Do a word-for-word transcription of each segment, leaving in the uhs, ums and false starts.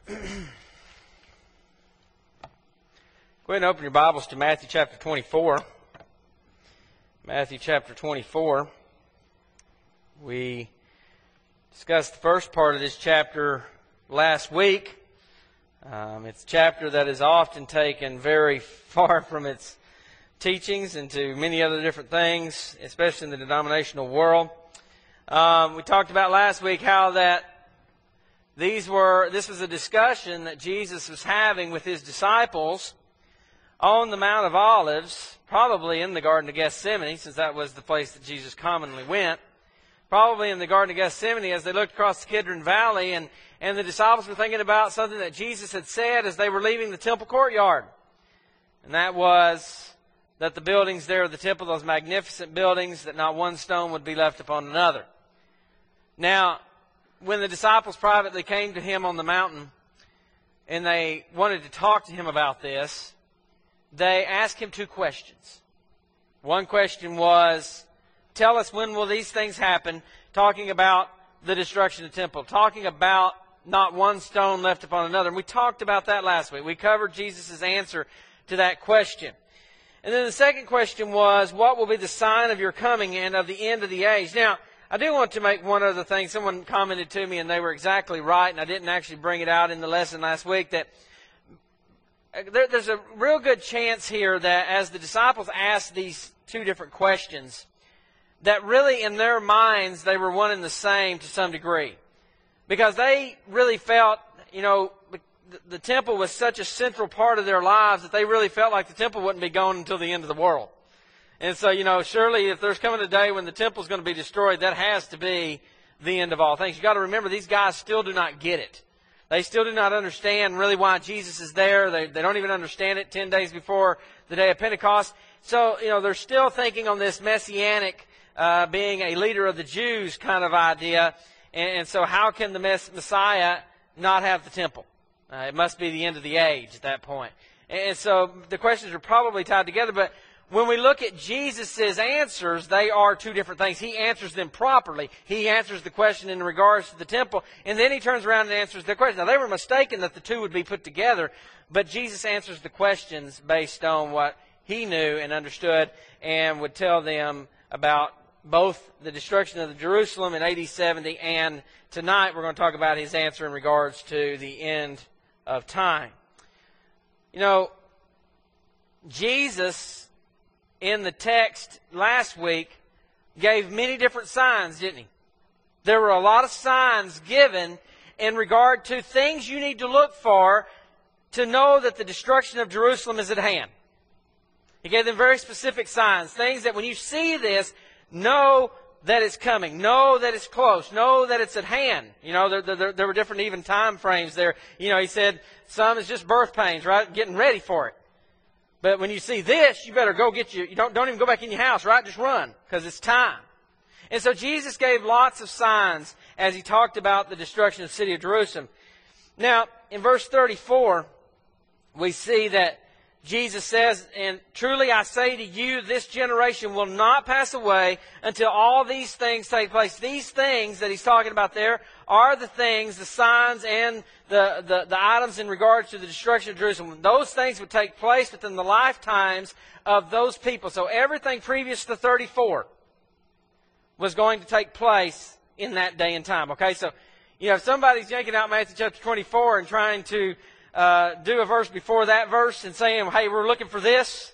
Go ahead and open your Bibles to Matthew chapter twenty-four. Matthew chapter twenty-four. We discussed the first part of this chapter last week. Um, it's a chapter that is often taken very far from its teachings into many other different things, especially in the denominational world. Um, we talked about last week how that these were, this was a discussion that Jesus was having with His disciples on the Mount of Olives, probably in the Garden of Gethsemane, since that was the place that Jesus commonly went. Probably in the Garden of Gethsemane as they looked across the Kidron Valley, and, and the disciples were thinking about something that Jesus had said as they were leaving the temple courtyard. And that was that the buildings there of the temple, those magnificent buildings, that not one stone would be left upon another. Now, when the disciples privately came to Him on the mountain and they wanted to talk to Him about this, they asked Him two questions. One question was, tell us, when will these things happen? Talking about the destruction of the temple. Talking about not one stone left upon another. And we talked about that last week. We covered Jesus' answer to that question. And then the second question was, what will be the sign of your coming and of the end of the age? Now, I do want to make one other thing. Someone commented to me, and they were exactly right, and I didn't actually bring it out in the lesson last week, that there, there's a real good chance here that as the disciples asked these two different questions, that really in their minds they were one and the same to some degree. Because they really felt, you know, the, the temple was such a central part of their lives that they really felt like the temple wouldn't be gone until the end of the world. And so, you know, surely if there's coming a day when the temple is going to be destroyed, that has to be the end of all things. You've got to remember, these guys still do not get it. They still do not understand really why Jesus is there. They, they don't even understand it ten days before the day of Pentecost. So, you know, they're still thinking on this messianic, uh, being a leader of the Jews kind of idea. And, and so how can the mess, Messiah not have the temple? Uh, it must be the end of the age at that point. And so the questions are probably tied together, but when we look at Jesus' answers, they are two different things. He answers them properly. He answers the question in regards to the temple, and then He turns around and answers the question. Now, they were mistaken that the two would be put together, but Jesus answers the questions based on what He knew and understood, and would tell them about both the destruction of Jerusalem in A D seventy, and tonight we're going to talk about His answer in regards to the end of time. You know, Jesus, in the text last week, gave many different signs, didn't He? There were a lot of signs given in regard to things you need to look for to know that the destruction of Jerusalem is at hand. He gave them very specific signs, things that when you see this, know that it's coming, know that it's close, know that it's at hand. You know, there, there, there were different even time frames there. You know, He said some is just birth pains, right? Getting ready for it. But when you see this, you better go get your, you don't, don't even go back in your house, right? Just run, because it's time. And so Jesus gave lots of signs as He talked about the destruction of the city of Jerusalem. Now, in verse thirty-four, we see that Jesus says, and truly I say to you, this generation will not pass away until all these things take place. These things that He's talking about there are the things, the signs, and the, the, the items in regards to the destruction of Jerusalem. Those things would take place within the lifetimes of those people. So everything previous to thirty-four was going to take place in that day and time. Okay, so, you know, if somebody's yanking out Matthew chapter twenty-four and trying to Uh, do a verse before that verse and saying, hey, we're looking for this,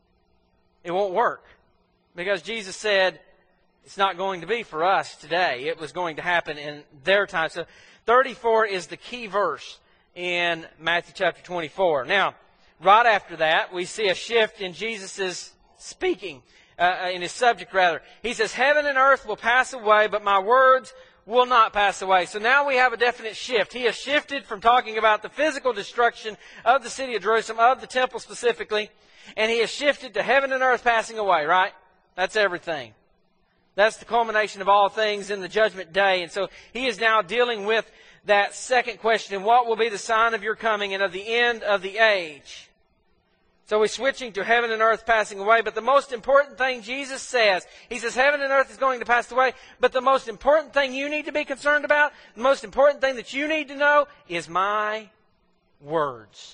it won't work. Because Jesus said it's not going to be for us today. It was going to happen in their time. So thirty-four is the key verse in Matthew chapter twenty-four. Now, right after that, we see a shift in Jesus' speaking, uh, in His subject rather. He says, heaven and earth will pass away, but my words will not pass away. So now we have a definite shift. He has shifted from talking about the physical destruction of the city of Jerusalem, of the temple specifically, and He has shifted to heaven and earth passing away, right? That's everything. That's the culmination of all things in the judgment day. And so He is now dealing with that second question, what will be the sign of your coming and of the end of the age? So we're switching to heaven and earth passing away. But the most important thing Jesus says, He says heaven and earth is going to pass away. But the most important thing you need to be concerned about, the most important thing that you need to know is my words.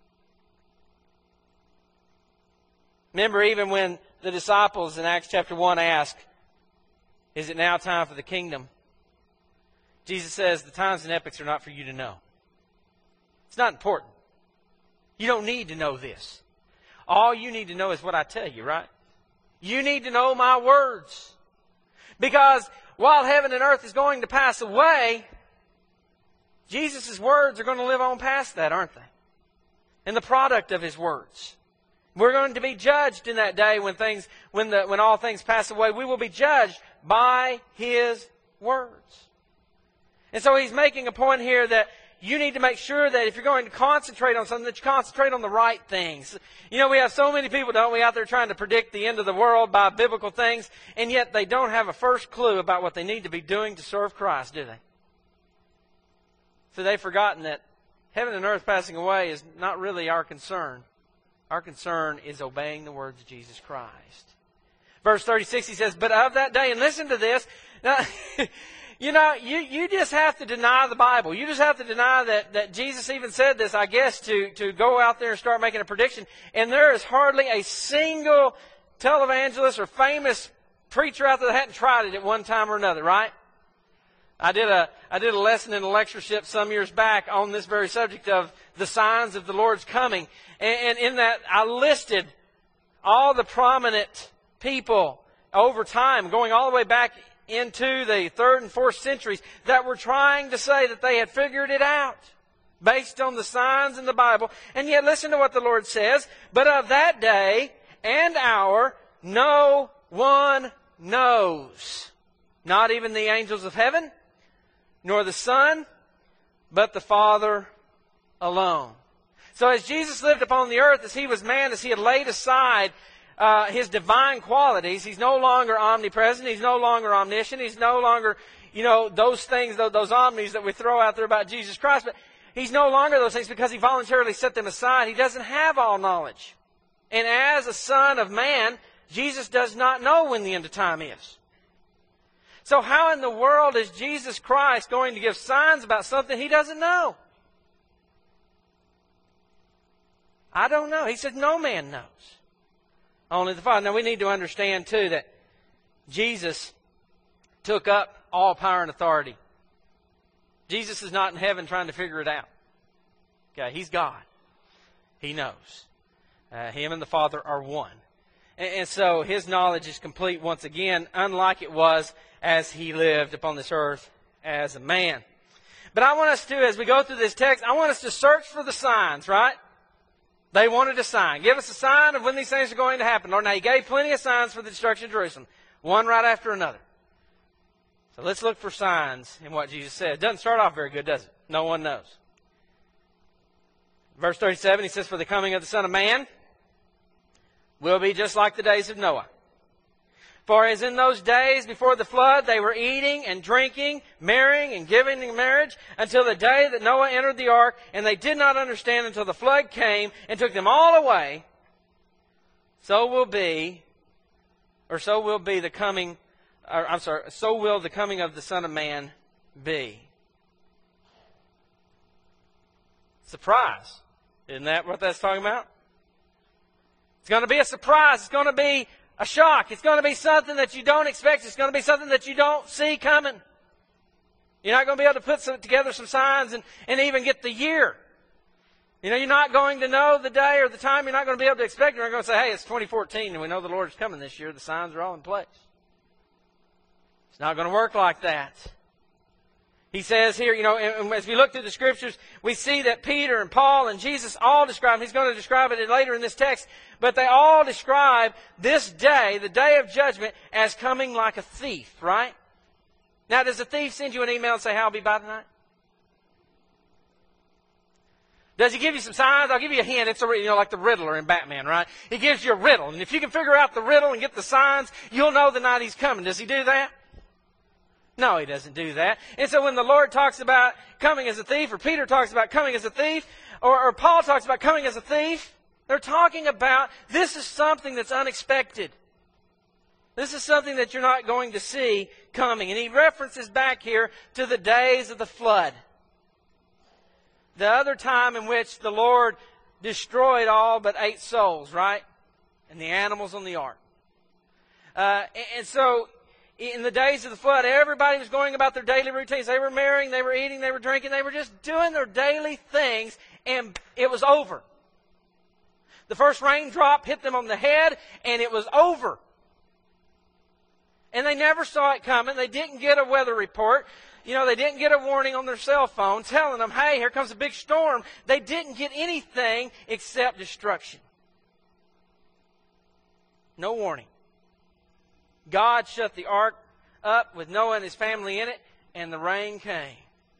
Remember, even when the disciples in Acts chapter one ask, is it now time for the kingdom? Jesus says, the times and epochs are not for you to know. It's not important. You don't need to know this. All you need to know is what I tell you, right? You need to know my words. Because while heaven and earth is going to pass away, Jesus' words are going to live on past that, aren't they? And the product of His words. We're going to be judged in that day when things, when the, when all things pass away. We will be judged by His words. And so He's making a point here that you need to make sure that if you're going to concentrate on something, that you concentrate on the right things. You know, we have so many people, don't we, out there trying to predict the end of the world by biblical things, and yet they don't have a first clue about what they need to be doing to serve Christ, do they? So they've forgotten that heaven and earth passing away is not really our concern. Our concern is obeying the words of Jesus Christ. Verse thirty-six, he says, but of that day, and listen to this. Now, you know, you, you just have to deny the Bible. You just have to deny that, that Jesus even said this, I guess, to, to go out there and start making a prediction. And there is hardly a single televangelist or famous preacher out there that hadn't tried it at one time or another, right? I did a I did a lesson in a lectureship some years back on this very subject of the signs of the Lord's coming. And, and in that, I listed all the prominent people over time, going all the way back into the third and fourth centuries, that were trying to say that they had figured it out based on the signs in the Bible. And yet, listen to what the Lord says. But of that day and hour, no one knows. Not even the angels of heaven, nor the Son, but the Father alone. So as Jesus lived upon the earth, as He was man, as He had laid aside uh, His divine qualities, He's no longer omnipresent, He's no longer omniscient, He's no longer, you know, those things, those, those omnis that we throw out there about Jesus Christ, but He's no longer those things because He voluntarily set them aside. He doesn't have all knowledge. And as a Son of Man, Jesus does not know when the end of time is. So how in the world is Jesus Christ going to give signs about something He doesn't know? I don't know. He said no man knows. Only the Father. Now we need to understand too that Jesus took up all power and authority. Jesus is not in heaven trying to figure it out. Okay, He's God. He knows. Uh, him and the Father are one. And, and so His knowledge is complete once again, unlike it was as He lived upon this earth as a man. But I want us to, as we go through this text, I want us to search for the signs, right? They wanted a sign. Give us a sign of when these things are going to happen. Lord, now He gave plenty of signs for the destruction of Jerusalem, one right after another. So let's look for signs in what Jesus said. It doesn't start off very good, does it? No one knows. Verse thirty-seven, He says, for the coming of the Son of Man will be just like the days of Noah. For as in those days before the flood, they were eating and drinking, marrying and giving in marriage, until the day that Noah entered the ark, and they did not understand until the flood came and took them all away. So will be, or so will be the coming, or I'm sorry, so will the coming of the Son of Man be. Surprise. Isn't that what that's talking about? It's going to be a surprise. It's going to be a shock. It's going to be something that you don't expect. It's going to be something that you don't see coming. You're not going to be able to put some, together some signs and, and even get the year. You know, you're not going to know the day or the time. You're not going to be able to expect it. You're going to say, hey, it's twenty fourteen and we know the Lord's coming this year. The signs are all in place. It's not going to work like that. He says here, you know, and as we look through the Scriptures, we see that Peter and Paul and Jesus all describe, He's going to describe it later in this text, but they all describe this day, the day of judgment, as coming like a thief, right? Now, does a thief send you an email and say, how I'll be by tonight? Does he give you some signs? I'll give you a hint. It's a, you know, like the Riddler in Batman, right? He gives you a riddle. And if you can figure out the riddle and get the signs, you'll know the night He's coming. Does He do that? No, He doesn't do that. And so when the Lord talks about coming as a thief, or Peter talks about coming as a thief, or, or Paul talks about coming as a thief, they're talking about this is something that's unexpected. This is something that you're not going to see coming. And he references back here to the days of the flood. the other time in which the Lord destroyed all but eight souls, right? And the animals on the ark. Uh, and so, in the days of the flood, everybody was going about their daily routines. They were marrying, they were eating, they were drinking, they were just doing their daily things, and it was over. The first raindrop hit them on the head, and it was over. And they never saw it coming. They didn't get a weather report. You know, they didn't get a warning on their cell phone telling them, hey, here comes a big storm. They didn't get anything except destruction. No warning. God shut the ark up with Noah and his family in it, and the rain came.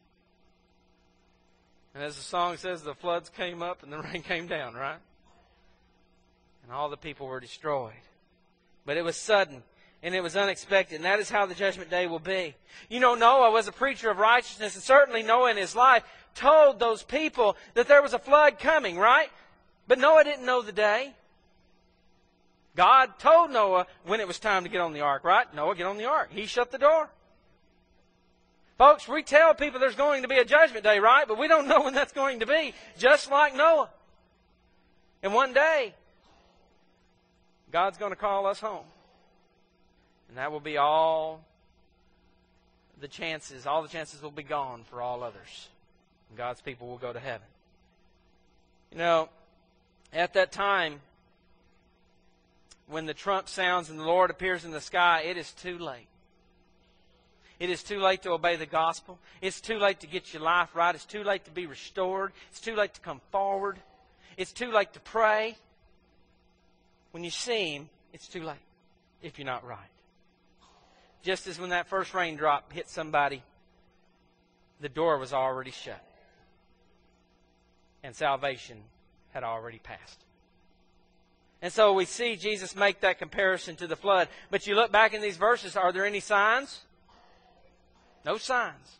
And as the song says, the floods came up and the rain came down, right? And all the people were destroyed. But it was sudden. And it was unexpected. And that is how the judgment day will be. You know, Noah was a preacher of righteousness. And certainly Noah in his life told those people that there was a flood coming, right? But Noah didn't know the day. God told Noah when it was time to get on the ark, right? Noah, get on the ark. He shut the door. Folks, we tell people there's going to be a judgment day, right? But we don't know when that's going to be. Just like Noah. And one day, God's going to call us home. And that will be all the chances, all the chances will be gone for all others. And God's people will go to heaven. You know, at that time, when the trump sounds and the Lord appears in the sky, it is too late. It is too late to obey the gospel. It's too late to get your life right. It's too late to be restored. It's too late to come forward. It's too late to pray. When you see Him, it's too late if you're not right. Just as when that first raindrop hit somebody, the door was already shut. And salvation had already passed. And so we see Jesus make that comparison to the flood. But you look back in these verses, are there any signs? No signs.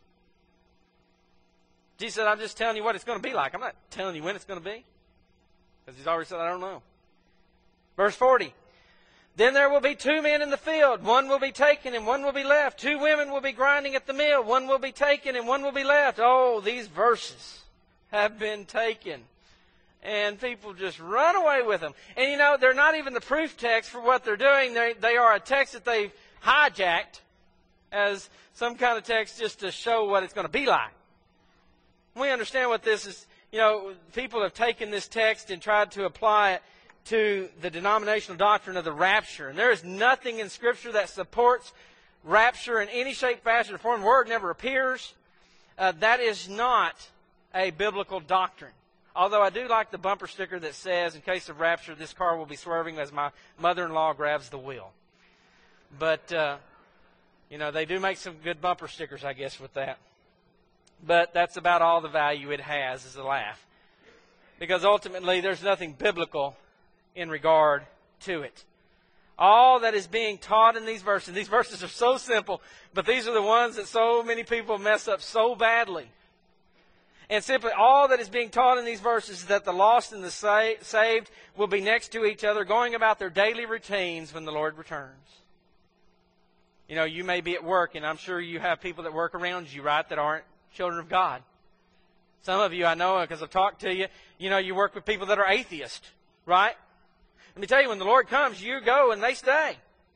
Jesus said, I'm just telling you what it's going to be like. I'm not telling you when it's going to be. Because He's already said, I don't know. Verse forty. Then there will be two men in the field. One will be taken and one will be left. Two women will be grinding at the mill. One will be taken and one will be left. Oh, these verses have been taken. And people just run away with them. And you know, they're not even the proof text for what they're doing. They, they are a text that they've hijacked as some kind of text just to show what it's going to be like. We understand what this is. You know, people have taken this text and tried to apply it to the denominational doctrine of the rapture. And there is nothing in Scripture that supports rapture in any shape, fashion, or form. The word never appears. Uh, that is not a biblical doctrine. Although I do like the bumper sticker that says, in case of rapture, this car will be swerving as my mother-in-law grabs the wheel. But, uh, you know, they do make some good bumper stickers, I guess, with that. But that's about all the value it has, is a laugh. Because ultimately, there's nothing biblical in regard to it. All that is being taught in these verses, these verses are so simple, but these are the ones that so many people mess up so badly. And simply all that is being taught in these verses is that the lost and the sa- saved will be next to each other, going about their daily routines when the Lord returns. You know, you may be at work, and I'm sure you have people that work around you, right, that aren't children of God. Some of you, I know, because I've talked to you, you know, you work with people that are atheists, right? Let me tell you, when the Lord comes, you go and they stay.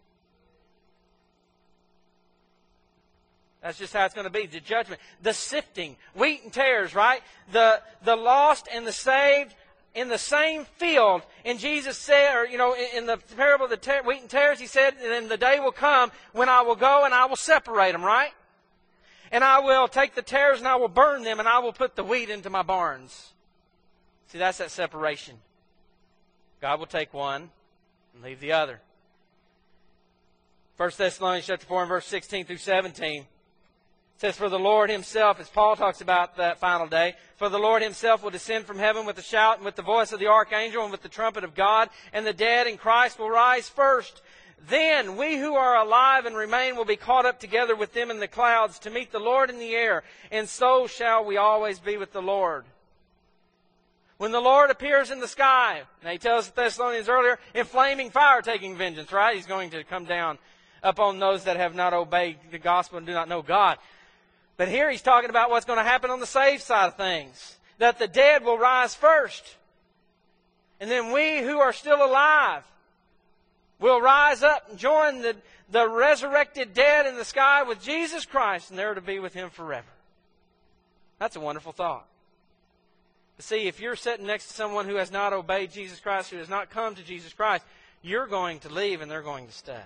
That's just how it's going to be. The judgment, the sifting, wheat and tares, right? The the lost and the saved in the same field. And Jesus said, or you know, in, in the parable of the ta- wheat and tares, He said, and then the day will come when I will go and I will separate them, right? And I will take the tares and I will burn them and I will put the wheat into my barns. See, that's that separation. God will take one and leave the other. First Thessalonians chapter four and verse sixteen through seventeen says, for the Lord Himself, as Paul talks about that final day, for the Lord Himself will descend from heaven with a shout and with the voice of the archangel and with the trumpet of God, and the dead in Christ will rise first. Then we who are alive and remain will be caught up together with them in the clouds to meet the Lord in the air, and so shall we always be with the Lord. When the Lord appears in the sky, and He tells the Thessalonians earlier, in flaming fire taking vengeance, right? He's going to come down upon those that have not obeyed the gospel and do not know God. But here He's talking about what's going to happen on the saved side of things. that the dead will rise first. And then we who are still alive will rise up and join the, the resurrected dead in the sky with Jesus Christ, and there to be with Him forever. That's a wonderful thought. But see, if you're sitting next to someone who has not obeyed Jesus Christ, who has not come to Jesus Christ, you're going to leave and they're going to stay.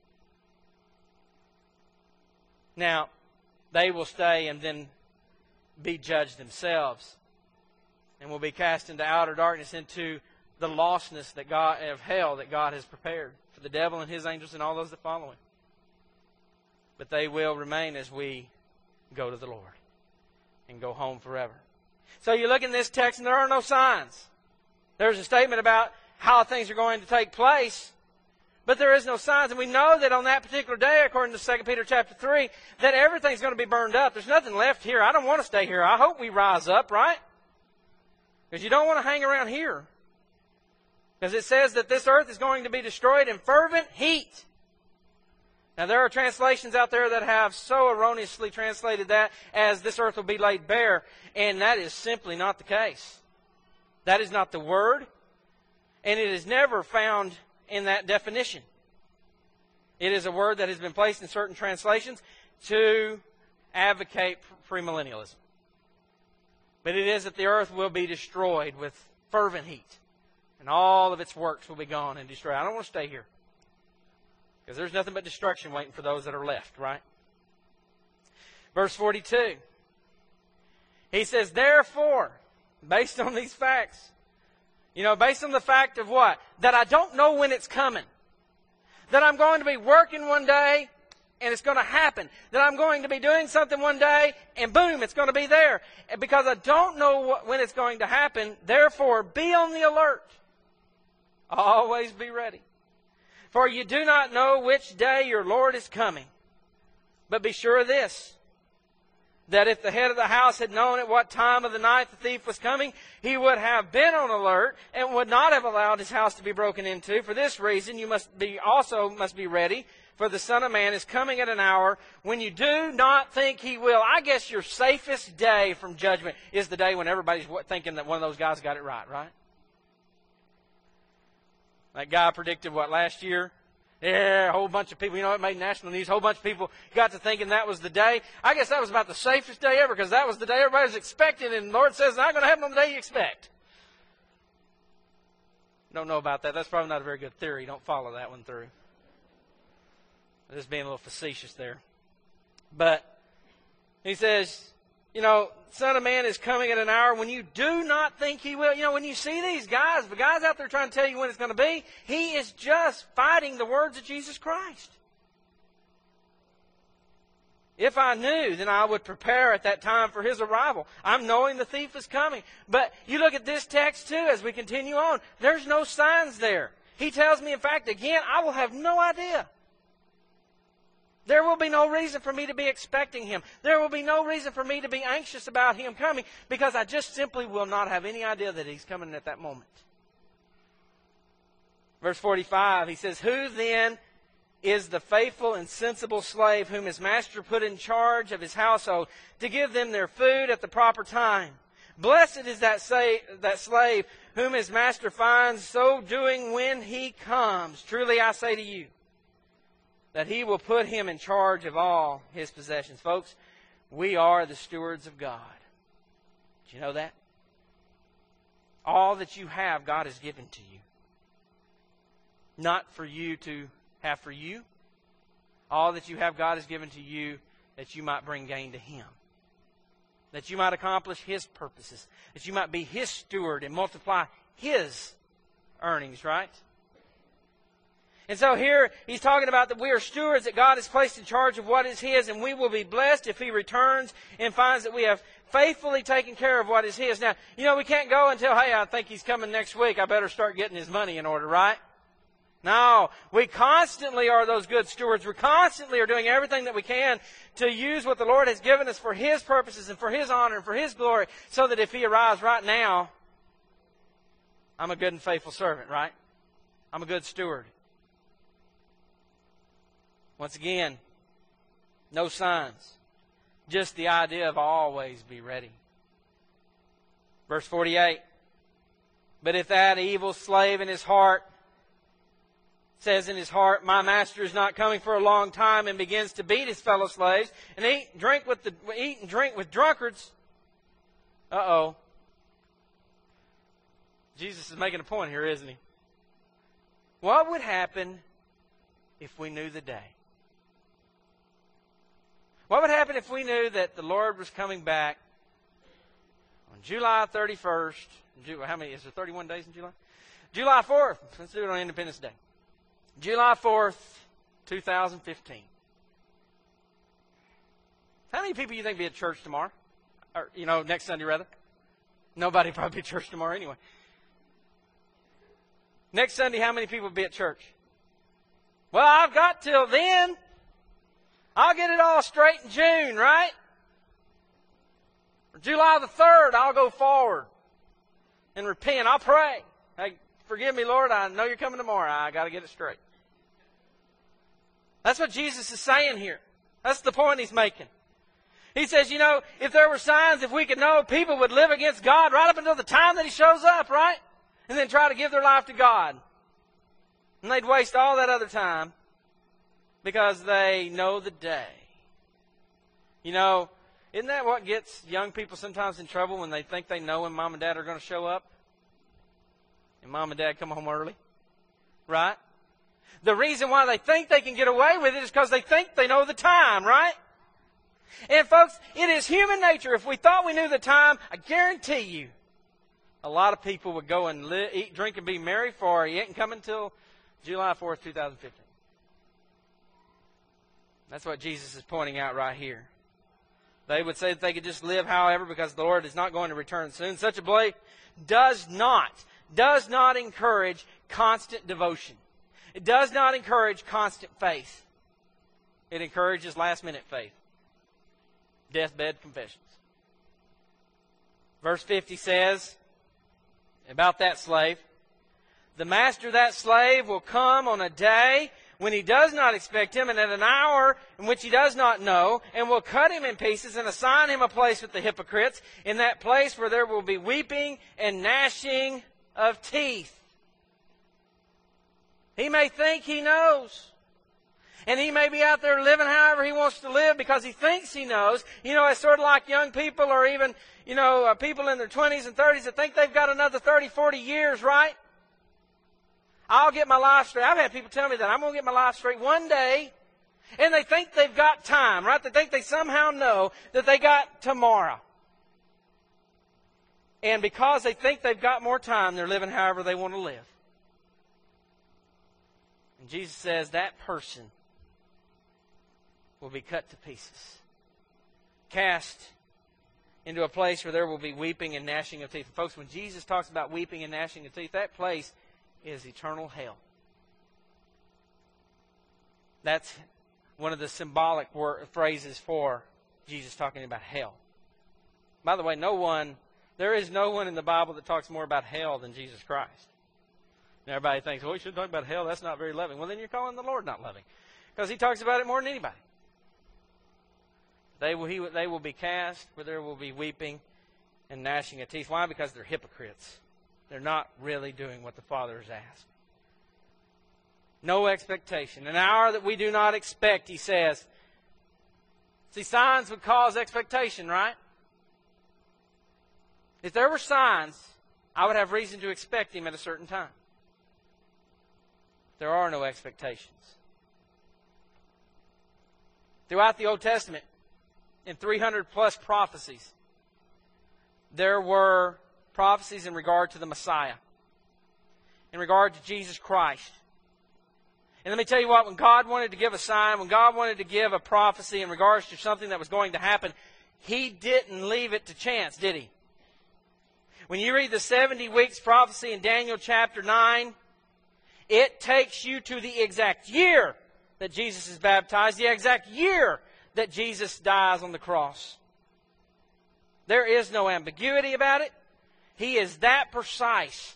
Now, they will stay and then be judged themselves, and will be cast into outer darkness, into the lostness that God of hell that God has prepared for the devil and his angels and all those that follow him. But they will remain as we go to the Lord and go home forever. So you look in this text and there are no signs. There's a statement about how things are going to take place, but there is no signs. And we know that on that particular day, according to Second Peter chapter three, that everything's going to be burned up. There's nothing left here. I don't want to stay here. I hope we rise up, right? Because you don't want to hang around here. Because it says that this earth is going to be destroyed in fervent heat. Now, there are translations out there that have so erroneously translated that as this earth will be laid bare, and that is simply not the case. That is not the word, and it is never found in that definition. It is a word that has been placed in certain translations to advocate premillennialism. But it is that the earth will be destroyed with fervent heat, and all of its works will be gone and destroyed. I don't want to stay here, because there's nothing but destruction waiting for those that are left, right? Verse forty-two. He says, therefore, based on these facts, you know, based on the fact of what? That I don't know when it's coming. That I'm going to be working one day and it's going to happen. That I'm going to be doing something one day and boom, it's going to be there. And because I don't know what, when it's going to happen, therefore, be on the alert. Always be ready. For you do not know which day your Lord is coming. But be sure of this, that if the head of the house had known at what time of the night the thief was coming, he would have been on alert and would not have allowed his house to be broken into. For this reason, you must be also must be ready, for the Son of Man is coming at an hour when you do not think He will. I guess your safest day from judgment is the day when everybody's thinking that one of those guys got it right, right? That guy predicted what, last year? Yeah, a whole bunch of people, you know, it made national news. A whole bunch of people got to thinking that was the day. I guess that was about the safest day ever, because that was the day everybody was expecting, and the Lord says it's not going to happen on the day you expect. Don't know about that. That's probably not a very good theory. Don't follow that one through. Just being a little facetious there. But He says, you know, Son of Man is coming at an hour when you do not think He will. You know, when you see these guys, the guys out there trying to tell you when it's going to be, He is just fighting the words of Jesus Christ. If I knew, then I would prepare at that time for His arrival. I'm knowing the thief is coming. But you look at this text too as we continue on. There's no signs there. He tells me, in fact, again, I will have no idea. There will be no reason for me to be expecting Him. There will be no reason for me to be anxious about Him coming, because I just simply will not have any idea that He's coming at that moment. Verse forty-five, he says, who then is the faithful and sensible slave whom his master put in charge of his household to give them their food at the proper time? Blessed is that, say, that slave whom his master finds so doing when he comes. Truly I say to you, that He will put him in charge of all his possessions. Folks, we are the stewards of God. Do you know that? All that you have, God has given to you. Not for you to have for you. All that you have, God has given to you that you might bring gain to Him. That you might accomplish His purposes. That you might be His steward and multiply His earnings, right? And so here he's talking about that we are stewards, that God has placed in charge of what is His, and we will be blessed if He returns and finds that we have faithfully taken care of what is His. Now, you know, we can't go until, hey, I think He's coming next week. I better start getting His money in order, right? No, we constantly are those good stewards. We constantly are doing everything that we can to use what the Lord has given us for His purposes and for His honor and for His glory, so that if He arrives right now, I'm a good and faithful servant, right? I'm a good steward. Once again, no signs. Just the idea of always be ready. Verse forty-eight. But if that evil slave in his heart says in his heart, my master is not coming for a long time, and begins to beat his fellow slaves and eat and drink with the eat and drink with drunkards. Uh-oh. Jesus is making a point here, isn't he? What would happen if we knew the day? What would happen if we knew that the Lord was coming back on July thirty-first? How many? Is there thirty-one days in July? July fourth. Let's do it on Independence Day. July fourth, two thousand fifteen. How many people do you think will be at church tomorrow? Or, you know, next Sunday rather? Nobody will probably be at church tomorrow anyway. Next Sunday, how many people will be at church? Well, I've got till then. I'll get it all straight in June, right? Or July the third, I'll go forward and repent. I'll pray. Hey, forgive me, Lord. I know you're coming tomorrow. I got to get it straight. That's what Jesus is saying here. That's the point he's making. He says, you know, if there were signs, if we could know, people would live against God right up until the time that he shows up, right? And then try to give their life to God. And they'd waste all that other time because they know the day. You know, isn't that what gets young people sometimes in trouble when they think they know when mom and dad are going to show up? And mom and dad come home early? Right? The reason why they think they can get away with it is because they think they know the time, right? And folks, it is human nature. If we thought we knew the time, I guarantee you, a lot of people would go and live, eat, drink, and be merry, for he ain't coming until July fourth, two thousand fifteen. That's what Jesus is pointing out right here. They would say that they could just live however because the Lord is not going to return soon. Such a belief does not, does not encourage constant devotion. It does not encourage constant faith. It encourages last-minute faith. Deathbed confessions. Verse fifty says about that slave, the master of that slave will come on a day when he does not expect him, and at an hour in which he does not know, and will cut him in pieces and assign him a place with the hypocrites, in that place where there will be weeping and gnashing of teeth. He may think he knows. And he may be out there living however he wants to live because he thinks he knows. You know, it's sort of like young people or even, you know, uh, people in their twenties and thirties that think they've got another thirty, forty years, right? I'll get my life straight. I've had people tell me that I'm going to get my life straight one day. And they think they've got time, right? They think they somehow know that they got tomorrow. And because they think they've got more time, they're living however they want to live. And Jesus says that person will be cut to pieces, cast into a place where there will be weeping and gnashing of teeth. And folks, when Jesus talks about weeping and gnashing of teeth, that place is eternal hell. That's one of the symbolic word, phrases for Jesus talking about hell. By the way, no one, there is no one in the Bible that talks more about hell than Jesus Christ. And everybody thinks, well, we shouldn't talk about hell. That's not very loving. Well, then you're calling the Lord not loving, because he talks about it more than anybody. They will, he, they will be cast where there will be weeping and gnashing of teeth. Why? Because they're hypocrites. They're not really doing what the Father has asked. No expectation. An hour that we do not expect, he says. See, signs would cause expectation, right? If there were signs, I would have reason to expect him at a certain time. There are no expectations. Throughout the Old Testament, in three hundred plus prophecies, there were prophecies in regard to the Messiah, in regard to Jesus Christ. And let me tell you what, when God wanted to give a sign, when God wanted to give a prophecy in regards to something that was going to happen, he didn't leave it to chance, did he? When you read the seventy weeks prophecy in Daniel chapter nine, it takes you to the exact year that Jesus is baptized, the exact year that Jesus dies on the cross. There is no ambiguity about it. He is that precise.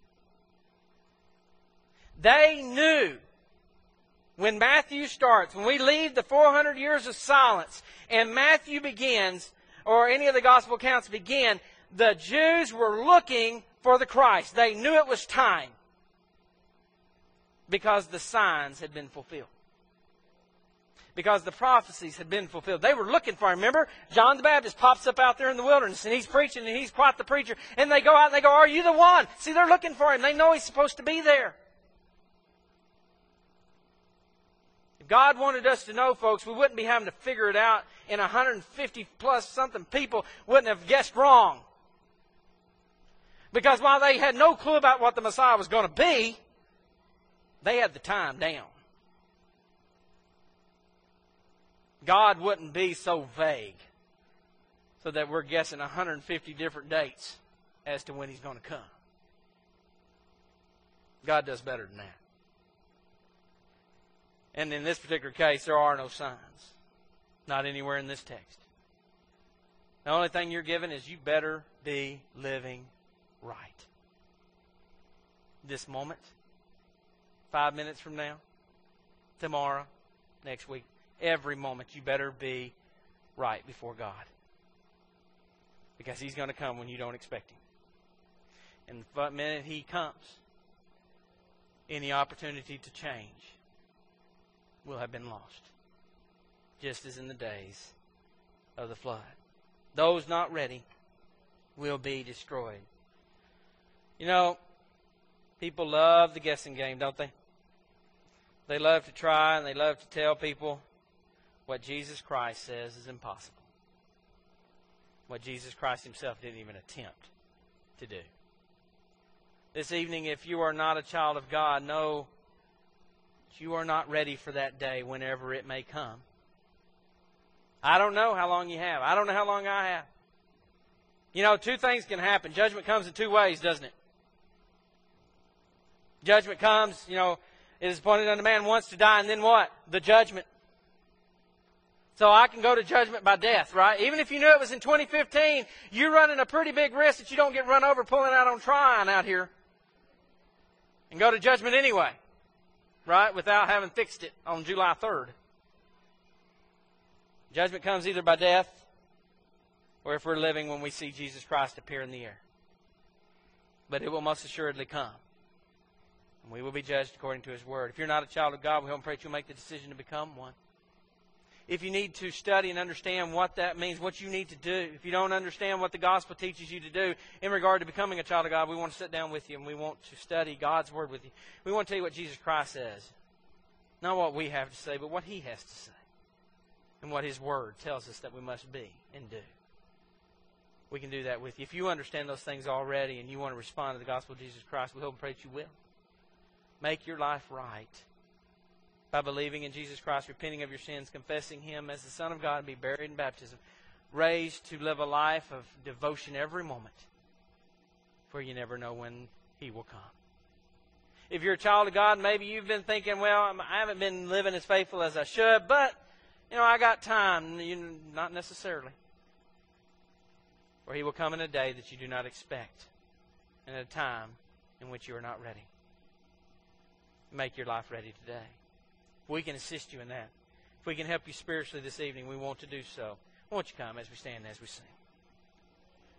They knew when Matthew starts, when we leave the four hundred years of silence and Matthew begins, or any of the gospel accounts begin, the Jews were looking for the Christ. They knew it was time because the signs had been fulfilled. Because the prophecies had been fulfilled. They were looking for him. Remember, John the Baptist pops up out there in the wilderness and he's preaching and he's quite the preacher. And they go out and they go, are you the one? See, they're looking for him. They know he's supposed to be there. If God wanted us to know, folks, we wouldn't be having to figure it out, and one hundred fifty plus something people wouldn't have guessed wrong. Because while they had no clue about what the Messiah was going to be, they had the time down. God wouldn't be so vague so that we're guessing one hundred fifty different dates as to when He's going to come. God does better than that. And in this particular case, there are no signs. Not anywhere in this text. The only thing you're given is you better be living right. This moment, five minutes from now, tomorrow, next week, every moment you better be right before God. Because He's going to come when you don't expect Him. And the minute He comes, any opportunity to change will have been lost. Just as in the days of the flood. Those not ready will be destroyed. You know, people love the guessing game, don't they? They love to try and they love to tell people what Jesus Christ says is impossible. What Jesus Christ Himself didn't even attempt to do. This evening, if you are not a child of God, know that you are not ready for that day whenever it may come. I don't know how long you have. I don't know how long I have. You know, two things can happen. Judgment comes in two ways, doesn't it? Judgment comes, you know, it is appointed unto man once to die, and then what? The judgment. So I can go to judgment by death, right? Even if you knew it was in twenty fifteen, you're running a pretty big risk that you don't get run over pulling out on trying out here. And go to judgment anyway, right? Without having fixed it on July third. Judgment comes either by death or if we're living when we see Jesus Christ appear in the air. But it will most assuredly come. And we will be judged according to His Word. If you're not a child of God, we hope and pray that you'll make the decision to become one. If you need to study and understand what that means, what you need to do, if you don't understand what the gospel teaches you to do in regard to becoming a child of God, we want to sit down with you and we want to study God's Word with you. We want to tell you what Jesus Christ says. Not what we have to say, but what He has to say. And what His Word tells us that we must be and do. We can do that with you. If you understand those things already and you want to respond to the gospel of Jesus Christ, we hope and pray that you will. Make your life right by believing in Jesus Christ, repenting of your sins, confessing Him as the Son of God, and be buried in baptism, raised to live a life of devotion every moment, for you never know when He will come. If you're a child of God, maybe you've been thinking, well, I haven't been living as faithful as I should, but, you know, I got time. You know, not necessarily. For He will come in a day that you do not expect, and at a time in which you are not ready. Make your life ready today. If we can assist you in that, if we can help you spiritually this evening, we want to do so. Won't you come as we stand and as we sing?